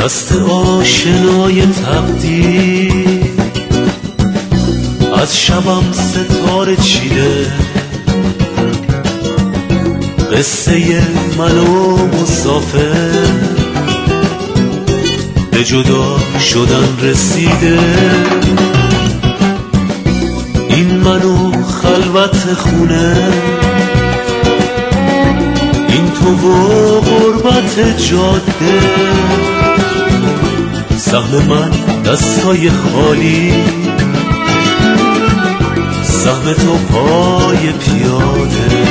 دست آشنای تقدیر از شبم ستاره چیده، قصه من و مسافر به جدا شدن رسیده. این من و خلوت خونه، این تو و غربت جاده، سهم من دستای خالی، سهم تو پای پیاده.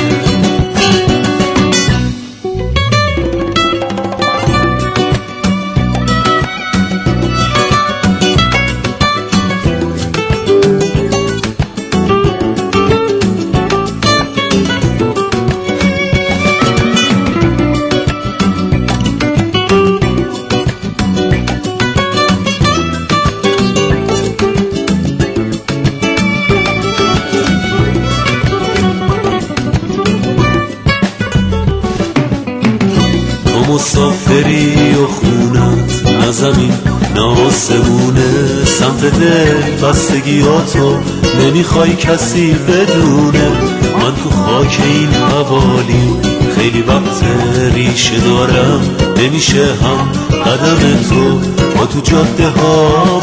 مسافری و خونت نه زمین نه آسمونه، سمت دل بستگیاتو نمیخوای کسی بدونه. من تو خاک این حوالی خیلی وقت ریشه دارم، نمیشه هم قدم تو با تو جاده ها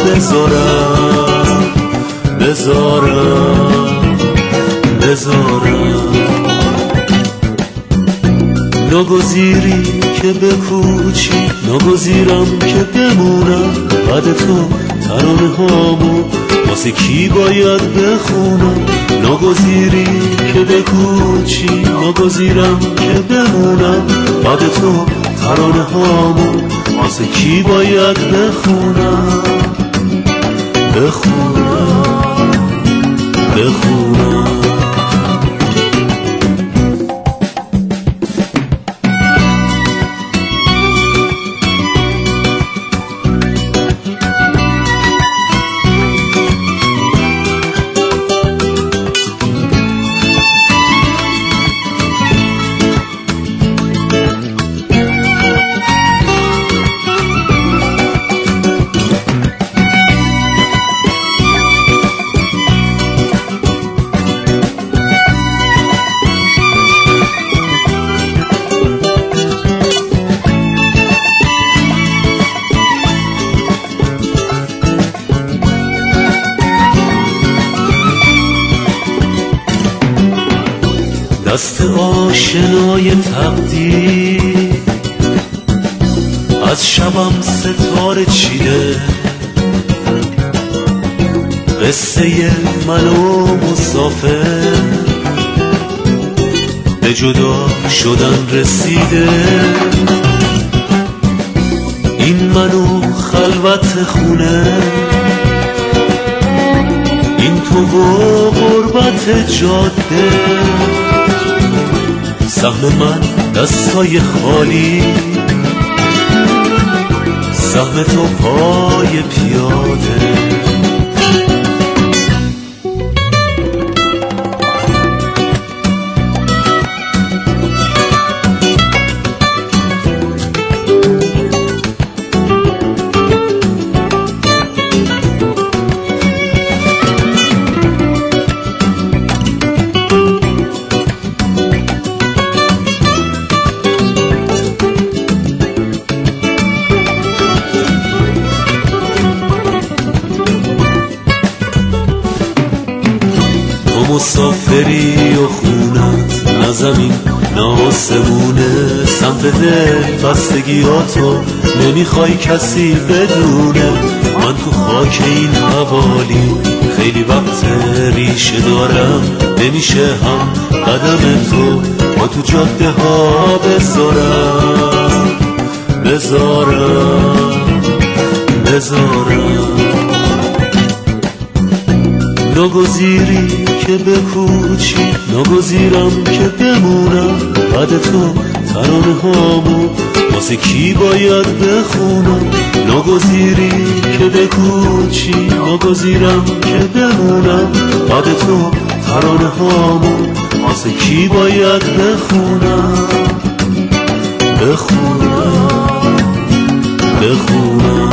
بذارم. ناگزیری که بکوچی، ناگزیرم که بمونم، بعد تو ترانه هامو واسه کی باید بخونم. ناگزیری که بکوچی، ناگزیرم که بمونم، بعد تو ترانه هامو واسه کی باید بخونم. دست آشنای تقدیر از شبم ستاره چیده، قصه من و مسافر به جدا شدن رسیده. این من و خلوت خونه، این تو و غربت جاده، سهم من دستای خالی، سهم تو پای پیاده. مسافری و خونت نه زمین نه آسمونه، سمت دل بستگیاتو نمیخوای کسی بدونه. من تو خاک این حوالی خیلی وقت ریشه دارم، نمیشه هم قدم تو با تو جاده ها بذارم. ناگزیری که بکوچی، ناگزیرم که بمونم، بعد تو ترانه هامو واسه کی باید بخونم. ناگزیری که بکوچی، ناگزیرم که بمونم، بعد تو ترانه هامو واسه کی باید بخونم. بخونم.